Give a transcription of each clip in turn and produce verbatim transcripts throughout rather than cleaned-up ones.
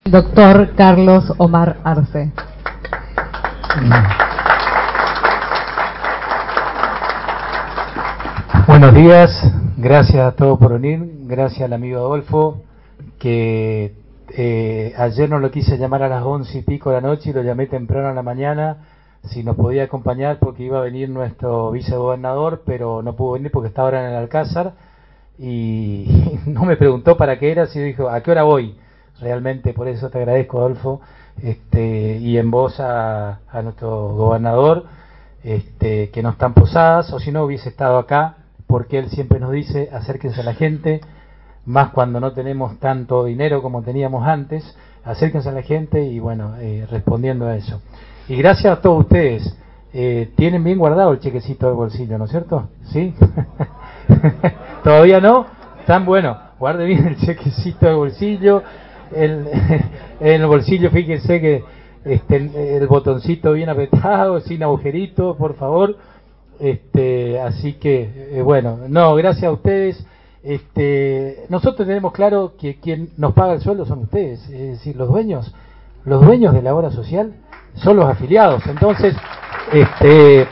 Doctor Carlos Omar Arce. Buenos días, gracias a todos por venir, gracias al amigo Adolfo, que eh, ayer no lo quise llamar a las once y pico de la noche y lo llamé temprano en la mañana, si nos podía acompañar porque iba a venir nuestro vicegobernador, pero no pudo venir porque estaba ahora en el Alcázar y no me preguntó para qué era, sino dijo, ¿a qué hora voy? Realmente, por eso te agradezco, Adolfo, este, y en voz a, a nuestro gobernador, este, que no están posadas, o si no hubiese estado acá, porque él siempre nos dice, acérquense a la gente, más cuando no tenemos tanto dinero como teníamos antes, acérquense a la gente y bueno, eh, respondiendo a eso. Y gracias a todos ustedes, eh, tienen bien guardado el chequecito de bolsillo, ¿no es cierto? ¿Sí? ¿Todavía no? Tan bueno, guarde bien el chequecito de bolsillo, el, en el bolsillo fíjense que este, el botoncito bien apretado, sin agujerito, por favor. Este, así que, eh, bueno, no, gracias a ustedes. Este, nosotros tenemos claro que quien nos paga el sueldo son ustedes, es decir, los dueños, los dueños de la obra social son los afiliados. Entonces, este, eh,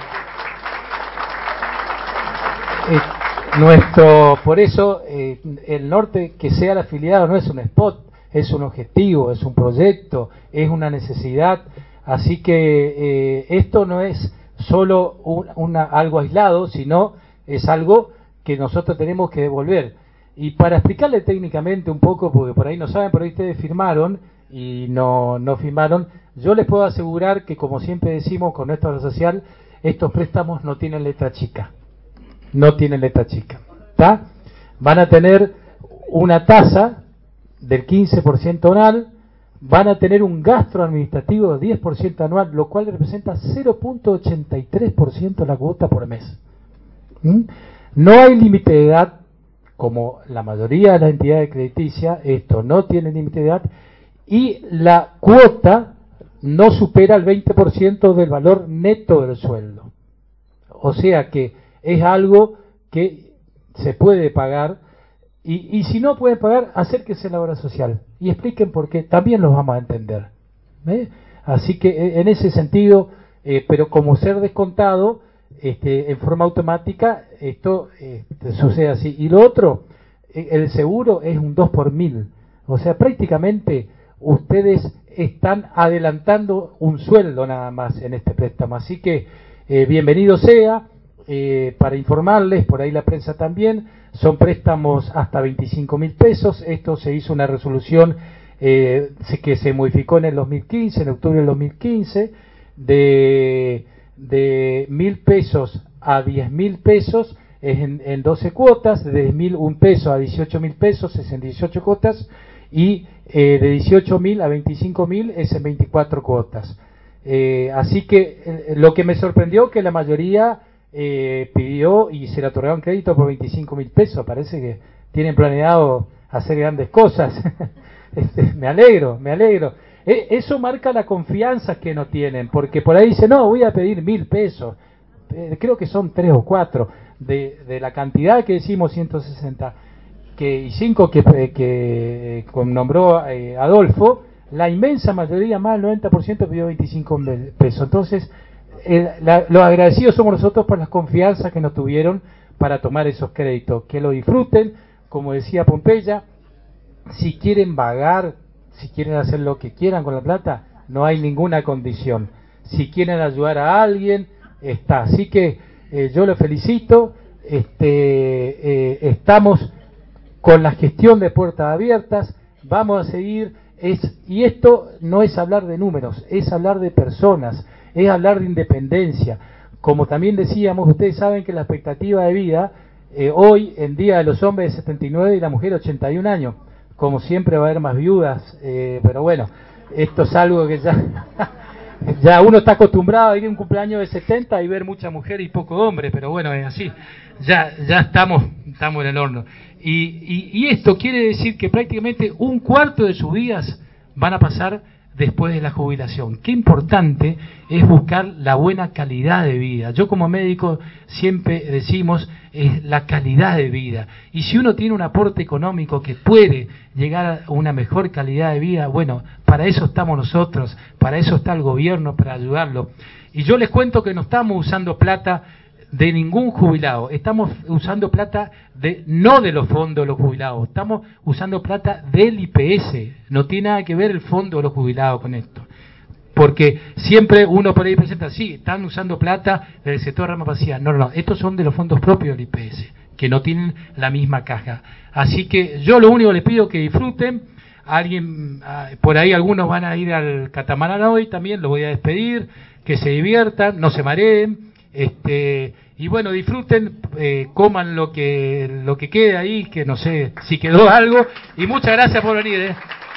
nuestro, por eso, eh, el norte que sea el afiliado no es un spot, es un objetivo, es un proyecto, es una necesidad. Así que eh, esto no es solo un, una, algo aislado, sino es algo que nosotros tenemos que devolver. Y para explicarle técnicamente un poco, porque por ahí no saben, por ahí ustedes firmaron y no, no firmaron, yo les puedo asegurar que, como siempre decimos con nuestra obra social, estos préstamos no tienen letra chica. No tienen letra chica. ¿Está? Van a tener una tasa del quince por ciento anual, van a tener un gasto administrativo del diez por ciento anual, lo cual representa cero punto ochenta y tres por ciento de la cuota por mes. ¿Mm? No hay límite de edad, como la mayoría de las entidades crediticias, esto no tiene límite de edad, y la cuota no supera el veinte por ciento del valor neto del sueldo. O sea que es algo que se puede pagar. Y, y si no pueden pagar, acérquense a la obra social y expliquen por qué, también los vamos a entender. ¿Eh? Así que en ese sentido, eh, pero como ser descontado, este, en forma automática, esto este, sucede así. Y lo otro, el seguro es un dos por mil, o sea, prácticamente ustedes están adelantando un sueldo nada más en este préstamo. Así que eh, bienvenido sea. Eh, para informarles, por ahí la prensa también, son préstamos hasta veinticinco mil pesos. Esto se hizo una resolución eh, que se modificó en el dos mil quince, en octubre del dos mil quince, de, de mil pesos a diez mil pesos es en, en doce cuotas, de diez mil un peso a dieciocho mil pesos es en dieciocho cuotas, y eh, de dieciocho mil a veinticinco mil es en veinticuatro cuotas. Eh, así que eh, lo que me sorprendió que la mayoría Eh, pidió y se le otorgaron crédito por veinticinco mil pesos. Parece que tienen planeado hacer grandes cosas. este, me alegro, me alegro. Eh, eso marca la confianza que no tienen, porque por ahí dice, no, voy a pedir mil pesos. Eh, creo que son tres o cuatro de, de la cantidad que decimos ciento sesenta que, y cinco que, que nombró eh, Adolfo. La inmensa mayoría, más del noventa por ciento, pidió veinticinco mil pesos. Entonces, Eh, la, los agradecidos somos nosotros por las confianzas que nos tuvieron para tomar esos créditos. Que lo disfruten, como decía Pompeya, si quieren vagar, si quieren hacer lo que quieran con la plata, no hay ninguna condición. Si quieren ayudar a alguien, está. Así que eh, yo lo felicito, este, eh, estamos con la gestión de puertas abiertas, vamos a seguir, es, y esto no es hablar de números, es hablar de personas, es hablar de independencia. Como también decíamos, ustedes saben que la expectativa de vida, eh, hoy en día de los hombres es setenta y nueve y la mujer ochenta y un años, como siempre va a haber más viudas, eh, pero bueno, esto es algo que ya... Ya uno está acostumbrado a ir a un cumpleaños de setenta y ver mucha mujer y poco hombre, pero bueno, es así. Ya ya estamos estamos en el horno. Y, y, y esto quiere decir que prácticamente un cuarto de sus vidas van a pasar después de la jubilación. Qué importante es buscar la buena calidad de vida. Yo como médico siempre decimos es la calidad de vida. Y si uno tiene un aporte económico que puede llegar a una mejor calidad de vida, bueno, para eso estamos nosotros, para eso está el gobierno, para ayudarlo. Y yo les cuento que no estamos usando plata de ningún jubilado, estamos usando plata de no de los fondos de los jubilados, estamos usando plata del I P S, no tiene nada que ver el fondo de los jubilados con esto, porque siempre uno por ahí presenta, sí, están usando plata del sector rama pasiva, no, no, no, estos son de los fondos propios del I P S, que no tienen la misma caja, así que yo lo único que les pido es que disfruten. Alguien, por ahí algunos van a ir al catamarán hoy, también los voy a despedir, que se diviertan, no se mareen. Este, y bueno, disfruten, eh, coman lo que lo que quede ahí, que no sé si quedó algo, y muchas gracias por venir. ¿eh?